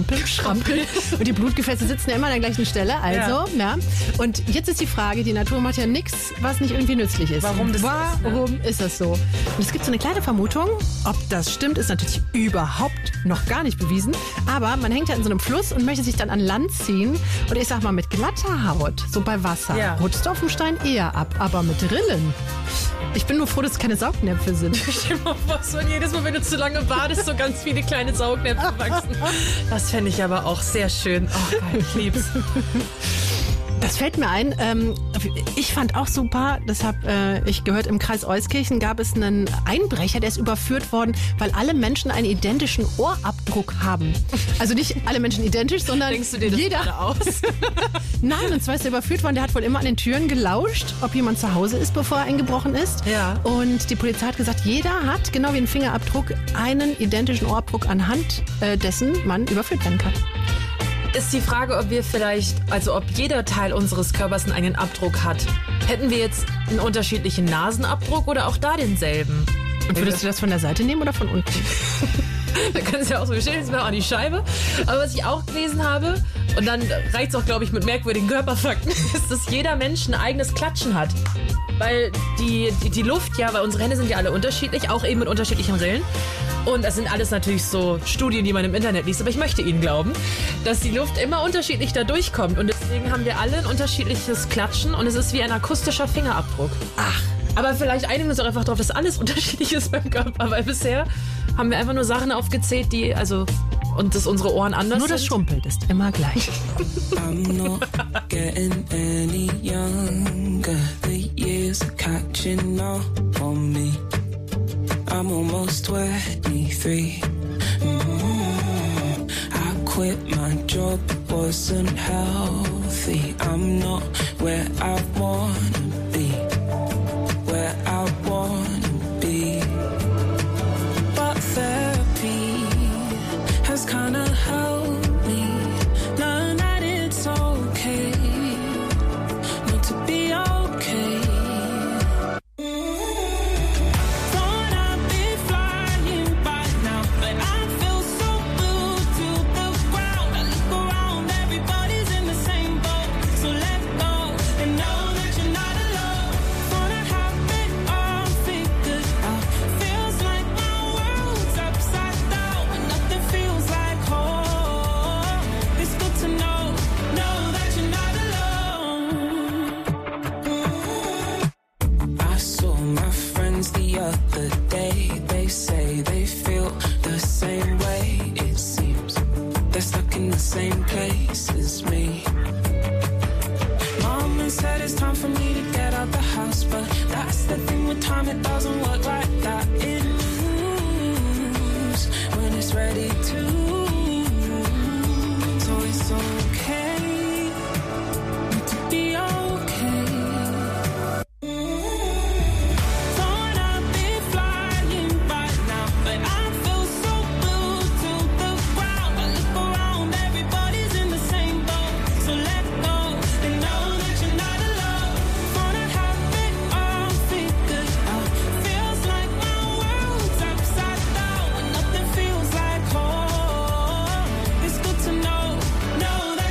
Speaker 12: Und die Blutgefäße sitzen ja immer an der gleichen Stelle. Also, ja. Und jetzt ist die Frage, die Natur macht ja nichts, was nicht irgendwie nützlich ist. Warum ist das so? Und es gibt so eine kleine Vermutung, ob das stimmt, ist natürlich überhaupt noch gar nicht bewiesen. Aber man hängt ja in so einem Fluss und möchte sich dann an Land ziehen. Und ich sag mal, mit glatter Haut, so bei Wasser, rutschst du auf dem Stein eher ab. Aber mit Rillen. Ich bin nur froh, dass es keine Saugnäpfe sind.
Speaker 4: Stell dir mal vor, so jedes Mal, wenn du zu lange badest, so ganz viele kleine Saugnäpfe wachsen. Das fände ich aber auch sehr schön. Oh, geil, ich lieb's.
Speaker 12: Das fällt mir ein. Ich fand auch super, das habe ich gehört, im Kreis Euskirchen gab es einen Einbrecher, der ist überführt worden, weil alle Menschen einen identischen Ohrabdruck haben. Also nicht alle Menschen identisch, sondern
Speaker 4: denkst du dir das
Speaker 12: jeder
Speaker 4: gerade aus?
Speaker 12: Nein, und zwar ist er überführt worden, der hat wohl immer an den Türen gelauscht, ob jemand zu Hause ist, bevor er eingebrochen ist.
Speaker 4: Ja.
Speaker 12: Und die Polizei hat gesagt, jeder hat, genau wie ein Fingerabdruck, einen identischen Ohrabdruck anhand dessen man überführt werden kann.
Speaker 4: Ist die Frage, ob wir vielleicht, also ob jeder Teil unseres Körpers einen eigenen Abdruck hat. Hätten wir jetzt einen unterschiedlichen Nasenabdruck oder auch da denselben?
Speaker 12: Und würdest du das von der Seite nehmen oder von unten?
Speaker 4: Da können Sie ja auch so bestellen, das wäre auch die Scheibe. Aber was ich auch gelesen habe, und dann reicht es auch, glaube ich, mit merkwürdigen Körperfakten, ist, dass jeder Mensch ein eigenes Klatschen hat. Weil die Luft, weil unsere Hände sind ja alle unterschiedlich, auch eben mit unterschiedlichen Rillen. Und das sind alles natürlich so Studien, die man im Internet liest. Aber ich möchte Ihnen glauben, dass die Luft immer unterschiedlich da durchkommt. Und deswegen haben wir alle ein unterschiedliches Klatschen. Und es ist wie ein akustischer Fingerabdruck. Ach. Aber vielleicht einigen wir uns auch einfach darauf, dass alles unterschiedlich ist beim Körper. Weil bisher haben wir einfach nur Sachen aufgezählt, und dass unsere Ohren anders
Speaker 12: nur
Speaker 4: sind.
Speaker 12: Nur das Schrumpelt ist immer gleich.
Speaker 5: I'm not getting any younger. The years are catching up on me. I'm almost 23. I quit my job, wasn't healthy. I'm not where I wanna be. Where I wanna be. But therapy has kinda helped me learn that it's okay not to be okay. Same place as me. Mama said it's time for me to get out the house, but that's the thing with time, it doesn't work like that. It moves when it's ready to. So it's okay to be okay. Know that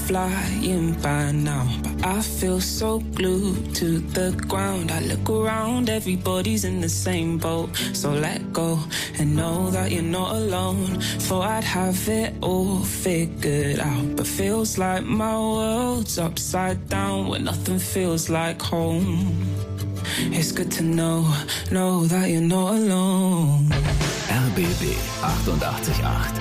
Speaker 9: flying by now, but I feel so glued to the ground. I look around, everybody's in the same boat. So let go and know that you're not alone. Thought I'd have it all figured out, but feels like my world's upside down when nothing feels like home. It's good to know that you're not alone.
Speaker 1: RBB 88.8.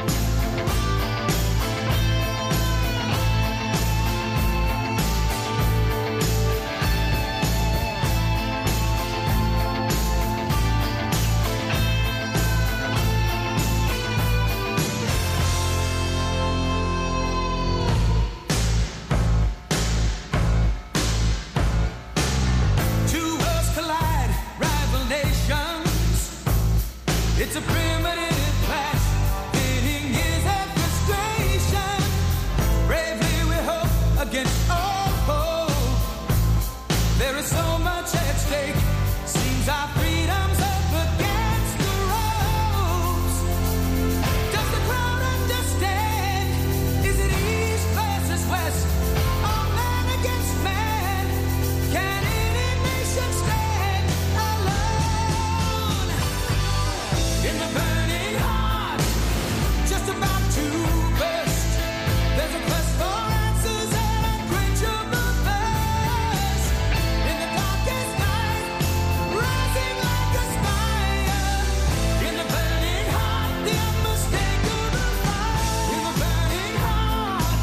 Speaker 5: It's a primitive clash, pitting years of frustration. Bravely we hope against all hope. There is so much at stake. Seems our freedom's up against the ropes. Does the crowd understand? Is it east versus west? All man against man? Can any nation stand alone? In the burning heart, just about to burst, there's a quest for answers and unquenchable thirst. In the darkest night, rising like a spire. In the burning heart, the unmistakable fire. In the burning heart.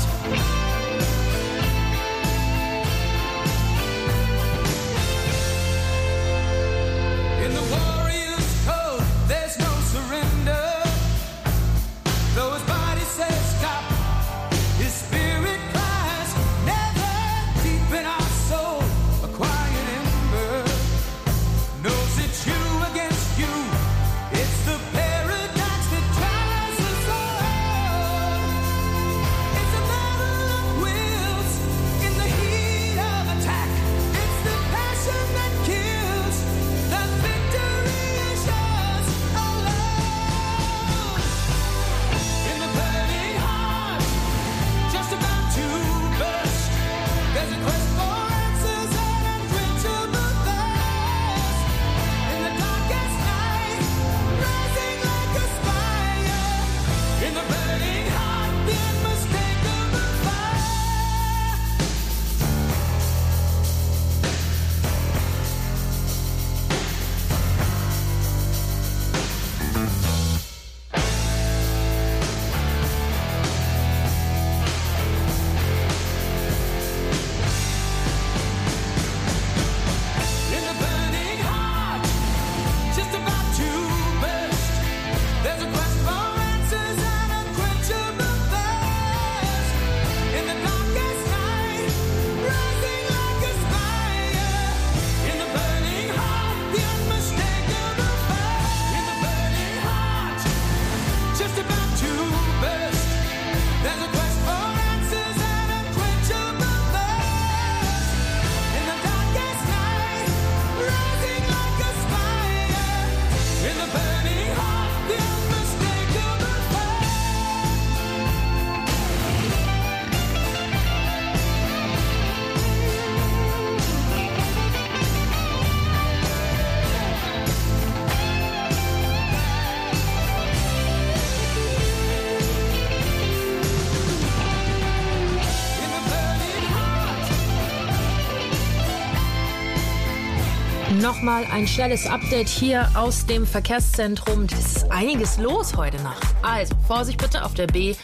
Speaker 5: In the warrior's code, there's no surrender. Though his body says stop, his spirit cries never. Deep in our soul, a quiet ember knows it's you against you. It's the paradox that drives us all. It's a battle of wills in the heat of attack. It's the passion that kills. The victory is yours alone. In the burning heart, just about to burst, there's a quest for answers and unquenchable thirst. In the darkest night, rising like a spire. In the burning heart, the unmistakable fire. In the burning heart, just about to burst, there's a quest for answers and unquenchable thirst. In the darkest night, rising like a spire. In the burning heart, the unmistakable fire. In the burning heart, just about to burst, there's a quest for answers and unquenchable thirst. In the darkest night, rising like a spire. In the burning heart, the unmistakable fire. In the burning heart.
Speaker 4: Nochmal ein schnelles Update hier aus dem Verkehrszentrum. Es ist einiges los heute Nacht. Also Vorsicht bitte auf der B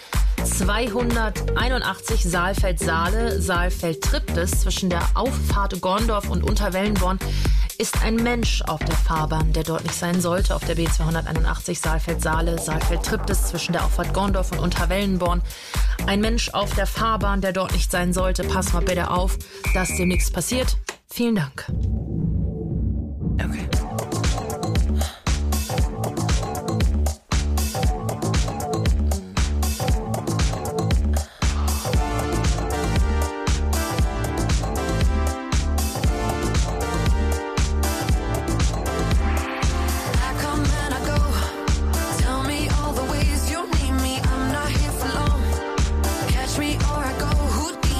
Speaker 4: 281 Saalfeld-Saale, Saalfeld-Triptis. Zwischen der Auffahrt Gorndorf und Unterwellenborn ist ein Mensch auf der Fahrbahn, der dort nicht sein sollte. Auf der B 281 Saalfeld-Saale, Saalfeld-Triptis. Zwischen der Auffahrt Gorndorf und Unterwellenborn. Ein Mensch auf der Fahrbahn, der dort nicht sein sollte. Pass mal bitte auf, dass dem nichts passiert. Vielen Dank. Okay.
Speaker 7: I come and I go. Tell me all the ways you need me. I'm not here for long. Catch me or I go Houdini.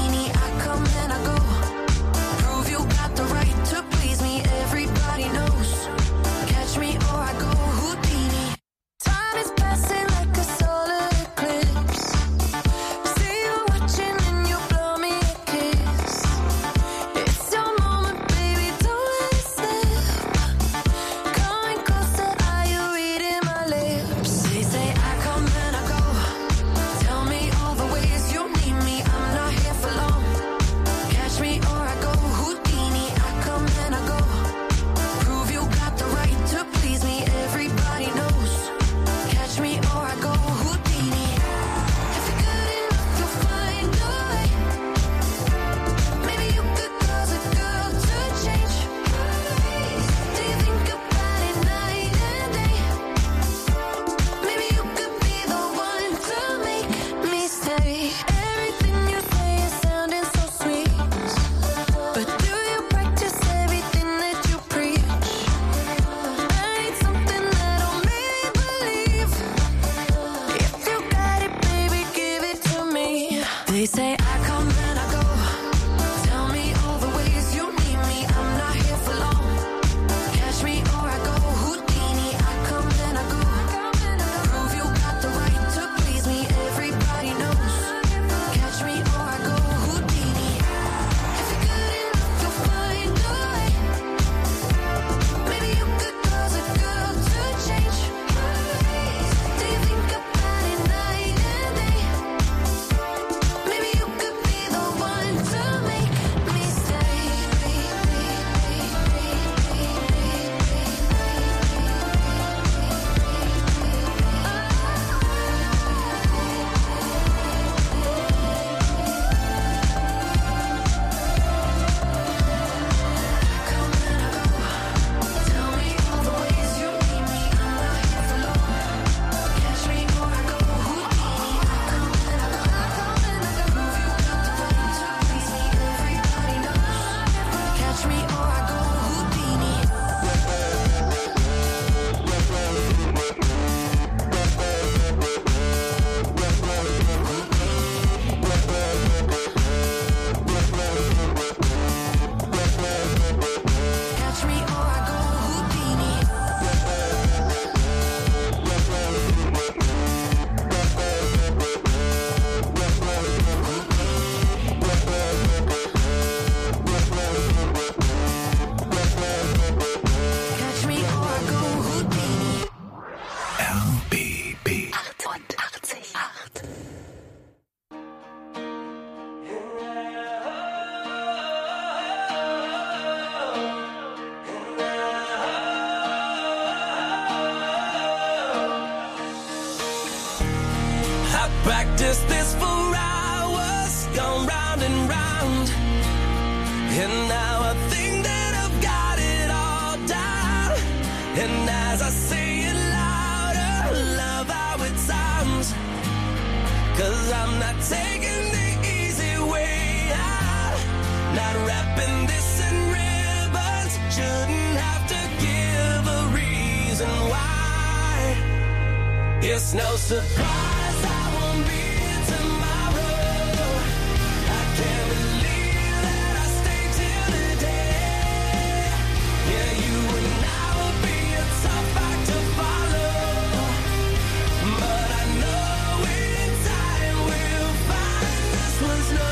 Speaker 5: Practice this for hours, gone round and round. And now I think that I've got it all down. And as I say it louder, love how it sounds. 'Cause I'm not taking the easy way out. Not wrapping this in ribbons. Shouldn't have to give a reason why. It's no surprise I won't be here tomorrow. I can't believe that I stayed till today. Yeah, you and I will be a tough act to follow. But I know in time we'll find this was no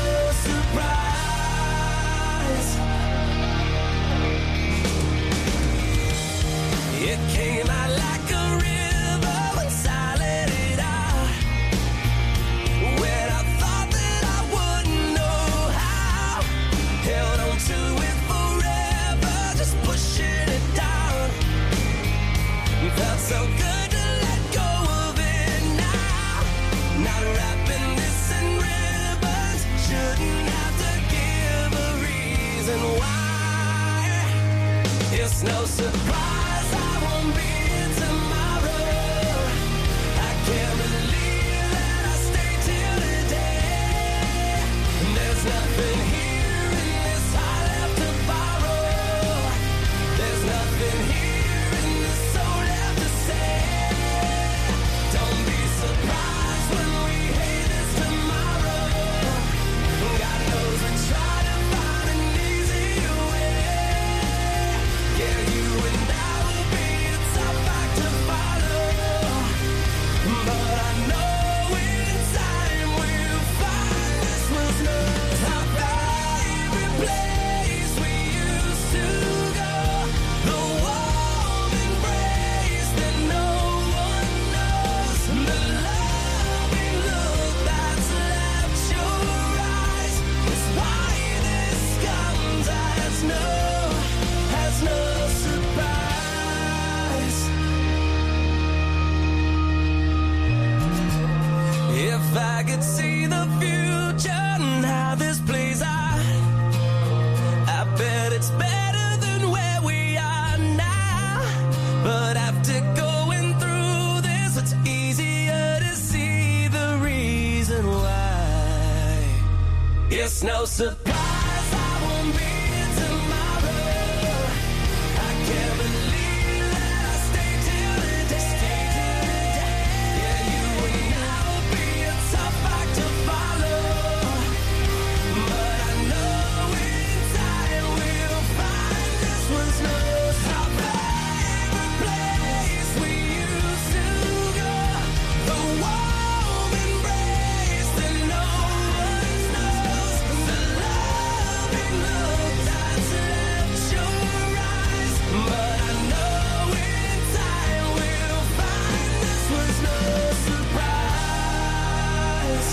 Speaker 5: surprise. It came out like a river once I let it out. When I thought that I wouldn't know how, held on to it forever, just pushing it down. It felt so good to let go of it now. Not wrapping this in ribbons, shouldn't have to give a reason why. It's no surprise I won't be here tomorrow. I can't believe that I stayed till today. There's nothing here in this heart left to borrow. There's nothing here in this soul left to say. Don't be surprised when we hate this tomorrow. God knows we try to find an easier way. Yeah, you and I will be a tough act to follow. But I know in time we'll find this was no our favorite place we used to go. The warm embrace that no one knows. The loving look that's left your eyes. It's why this comes as no surprise. If I could see the future and how this plays out, I bet it's better than where we are now. But after going through this, it's easier to see the reason why. It's no surprise I won't be here tomorrow. I can't believe that I stayed till today. Yeah, you and I will be a tough act to follow. But I know in time we'll find this was no our favorite place we used to go. The warm embrace that no one knows. The loving look that's left your eyes. But I know in time we'll find this was no surprise.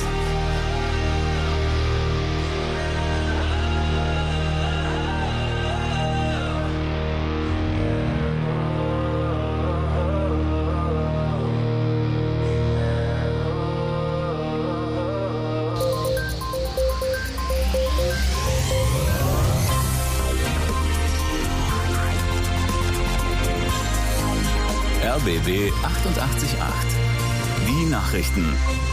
Speaker 1: RBB 888. Die Nachrichten.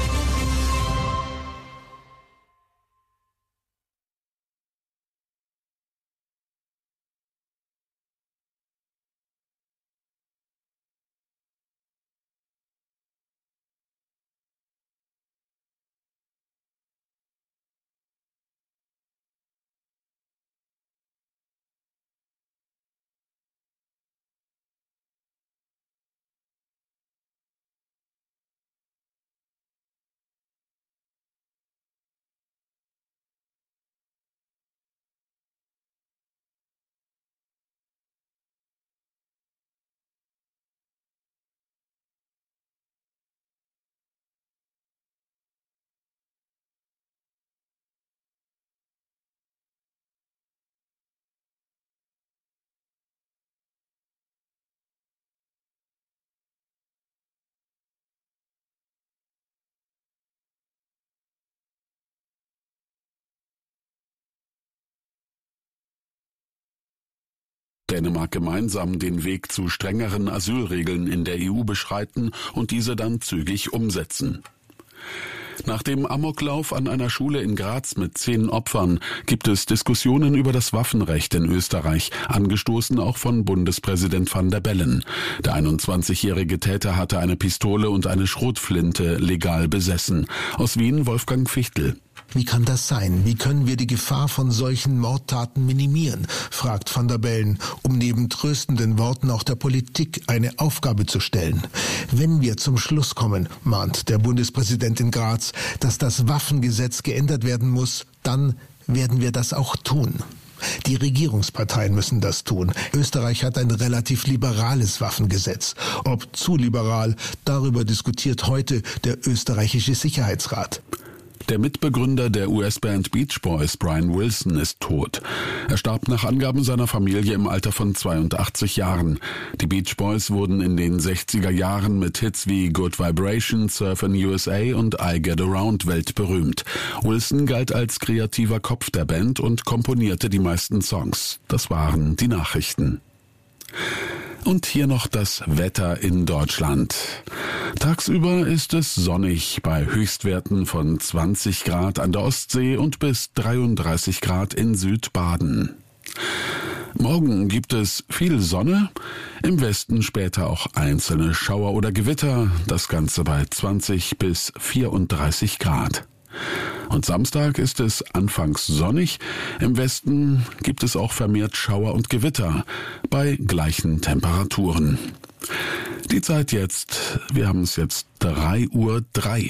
Speaker 13: Dänemark gemeinsam den Weg zu strengeren Asylregeln in der EU beschreiten und diese dann zügig umsetzen. Nach dem Amoklauf an einer Schule in Graz mit 10 Opfern gibt es Diskussionen über das Waffenrecht in Österreich, angestoßen auch von Bundespräsident Van der Bellen. Der 21-jährige Täter hatte eine Pistole und eine Schrotflinte legal besessen. Aus Wien Wolfgang Fichtel.
Speaker 14: Wie kann das sein? Wie können wir die Gefahr von solchen Mordtaten minimieren? Fragt Van der Bellen, um neben tröstenden Worten auch der Politik eine Aufgabe zu stellen. Wenn wir zum Schluss kommen, mahnt der Bundespräsident in Graz, dass das Waffengesetz geändert werden muss, dann werden wir das auch tun. Die Regierungsparteien müssen das tun. Österreich hat ein relativ liberales Waffengesetz. Ob zu liberal, darüber diskutiert heute der österreichische Sicherheitsrat.
Speaker 13: Der Mitbegründer der US-Band Beach Boys, Brian Wilson, ist tot. Er starb nach Angaben seiner Familie im Alter von 82 Jahren. Die Beach Boys wurden in den 60er Jahren mit Hits wie Good Vibration, Surfin' USA und I Get Around weltberühmt. Wilson galt als kreativer Kopf der Band und komponierte die meisten Songs. Das waren die Nachrichten. Und hier noch das Wetter in Deutschland. Tagsüber ist es sonnig bei Höchstwerten von 20 Grad an der Ostsee und bis 33 Grad in Südbaden. Morgen gibt es viel Sonne, im Westen später auch einzelne Schauer oder Gewitter, das Ganze bei 20 bis 34 Grad. Und Samstag ist es anfangs sonnig, im Westen gibt es auch vermehrt Schauer und Gewitter bei gleichen Temperaturen. Die Zeit jetzt, wir haben es jetzt 3:03 Uhr.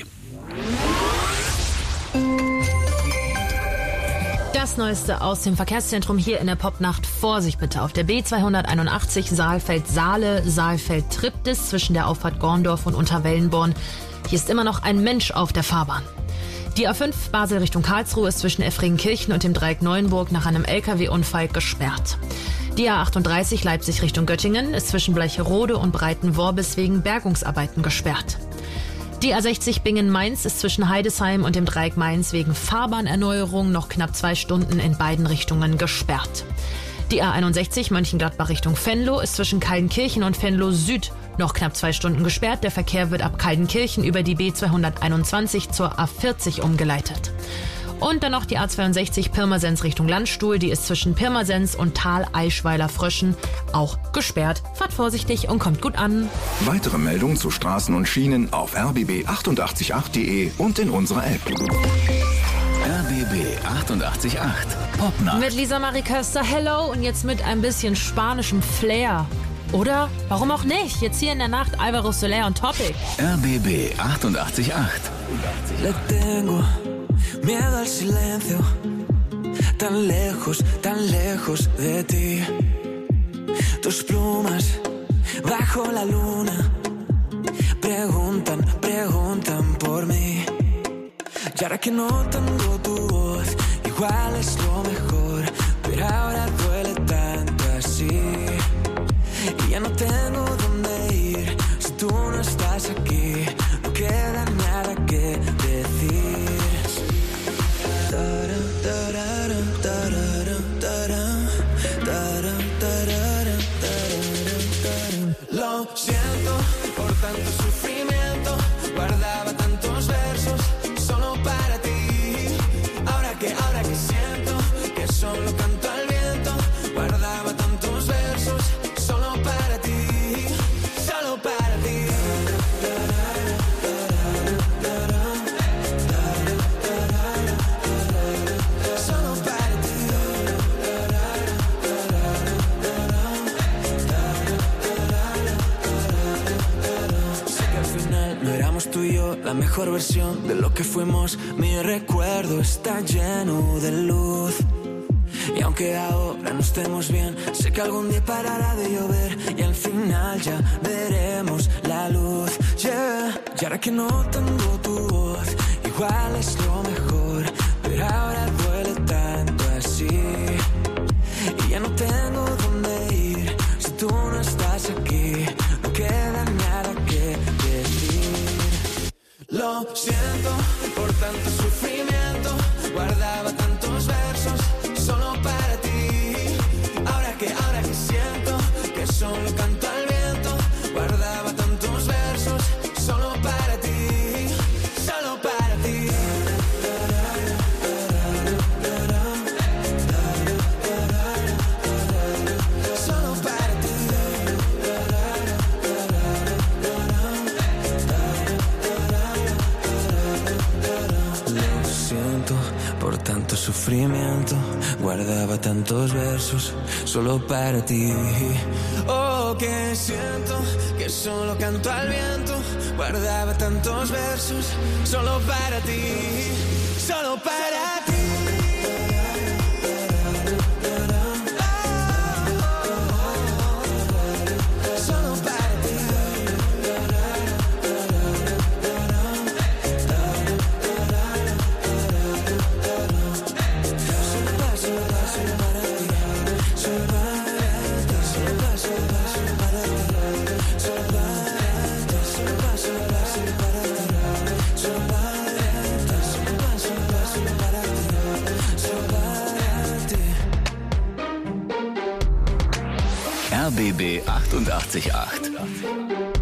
Speaker 4: Das Neueste aus dem Verkehrszentrum hier in der Popnacht. Vorsicht bitte auf der B281 Saalfeld-Saale, Saalfeld-Triptis zwischen der Auffahrt Gorndorf und Unterwellenborn. Hier ist immer noch ein Mensch auf der Fahrbahn. Die A5 Basel Richtung Karlsruhe ist zwischen Effringenkirchen und dem Dreieck Neuenburg nach einem LKW-Unfall gesperrt. Die A38 Leipzig Richtung Göttingen ist zwischen Bleicherode und Breitenworbis wegen Bergungsarbeiten gesperrt. Die A60 Bingen-Mainz ist zwischen Heidesheim und dem Dreieck Mainz wegen Fahrbahnerneuerung noch knapp 2 Stunden in beiden Richtungen gesperrt. Die A61 Mönchengladbach Richtung Venlo ist zwischen Kaldenkirchen und Venlo Süd noch knapp 2 Stunden gesperrt. Der Verkehr wird ab Kaldenkirchen über die B221 zur A40 umgeleitet. Und dann noch die A62 Pirmasens Richtung Landstuhl. Die ist zwischen Pirmasens und Tal-Eichweiler-Fröschen auch gesperrt. Fahrt vorsichtig und kommt gut an.
Speaker 1: Weitere Meldungen zu Straßen und Schienen auf rbb888.de und in unserer App. RBB 88.8 Popnacht.
Speaker 4: Mit Lisa Marie Köster, hello, und jetzt mit ein bisschen spanischem Flair. Oder? Warum auch nicht? Jetzt hier in der Nacht Alvaro Soler und Topic.
Speaker 1: RBB 88.8.
Speaker 5: Le tengo miedo al silencio, tan lejos de ti. Tus plumas bajo la luna preguntan por mí. Y ahora que no tengo tu voz, igual es lo mejor, pero ahora duele tanto así. Y ya no tengo dónde ir, si tú no estás aquí, no queda nada que decir. Lo siento por tanto sufrimiento, guardaba tantos versos solo para ti. Ahora que siento que solo canto al viento, guardaba tantos versos solo para ti, solo para ti. Solo para ti. Sé que al final no éramos tú y yo la mejor versión de lo que fuimos. Mi recuerdo está lleno de luz. Y aunque ahora no estemos bien, sé que algún día parará de llover y al final ya veremos la luz. Yeah. Y ahora que no tengo tu voz, igual es lo mejor, pero ahora duele tanto así. Y ya no tengo dónde ir, si tú no estás aquí, no queda nada que decir. Lo siento por tanto sufrimiento, guardaba tantos versos solo para ti. Ahora que siento sufrimiento, guardaba tantos versos solo para ti. Oh, que siento que solo canto al viento, guardaba tantos versos solo para ti, solo para ti.
Speaker 1: RBB 88.8